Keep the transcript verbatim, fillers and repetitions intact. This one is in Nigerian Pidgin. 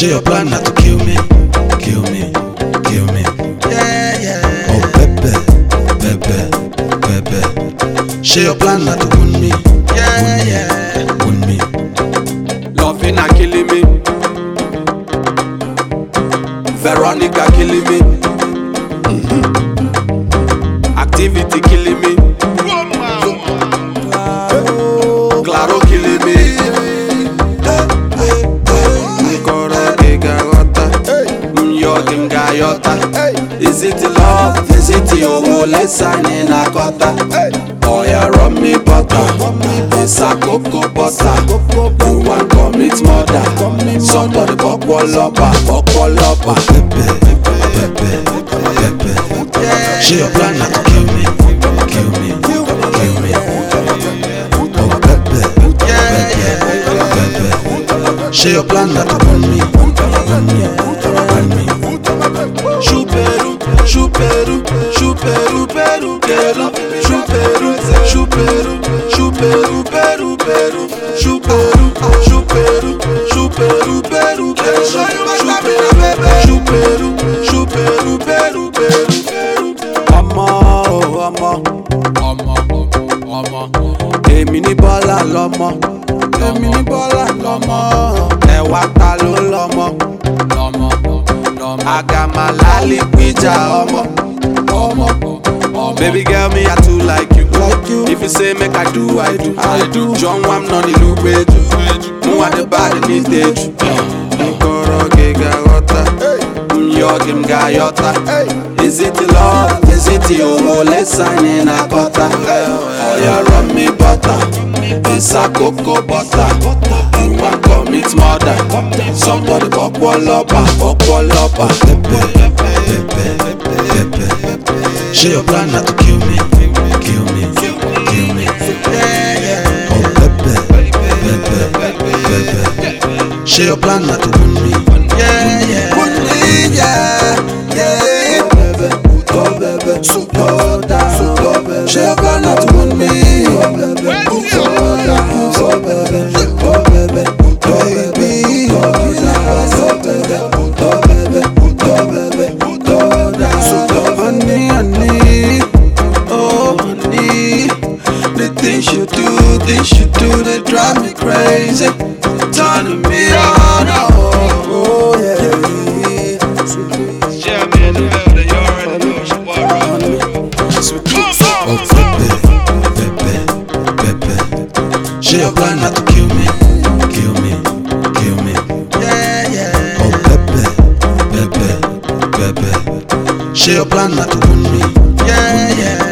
She your plan not to kill me, kill me, kill me. Yeah, yeah. Oh baby, baby, baby. She your plan not to wound me, Yeah, yeah. wound me. Loving and killing me. Veronica killing me. Mm-hmm. Activity killing me. Claro killing me. Nkoro gegagota. Myodim gayota. Is it love? Is it your whole sign in a kota? Oh yeah, run me butter. It's a cocoa butter. You want commit murder? Somebody buck wall up, buck wall up. Baby, baby, baby. She your plan not to kill me, kill me, kill me. Oh baby, baby, baby. She your plan not to wound me, wound me, wound me. Chuperu, chuperu, chuperu, peru, peru, chuperu, chuperu, chuperu, peru, peru, chuperu, chuperu, chuperu, peru, peru, chuperu, chuperu, peru, peru. Ọmọ o ọmọ, ọmọ ọmọ, èmi ní Bọ́lá lọ́mọ, èmi ní Bọ́lá lọ́mọ, ẹ̀wà ta ló lọ́mọ, lọ́mọ. Agamalali pija omo, omo, omo. Baby girl, me I too like you. Like you. If you say make I do, I do. I do. John Wam no the look beju. Mu at the body need stage. Nkoro gegagota. Myogim gayota. Is it love? Is it your whole sign in a kota? Oh yeah, run me butter. It's a cocoa butter. You want commit murder? Somebody buck wall up, buck wall up. Baby, baby, baby. She your plan not to kill me, kill me, kill me. Oh baby, baby, baby. She your plan not to wound me, Yeah, yeah. wound me, yeah, yeah. Oh baby, Super down, super baby. She your plan not to wound me, oh baby, super down, oh baby, oh baby, oh baby, oh baby, oh baby, oh baby, oh down, so honey, honey, oh honey. The things you do, things you do, they drive me crazy, turning me on, oh, oh yeah. Yeah, man, the building, you already know it's your boy Rob. Oh baby, baby, baby. She your plan not to kill me, kill me, kill me. yeah, yeah. Oh baby, baby, baby. She your plan not to wound me, Yeah, yeah.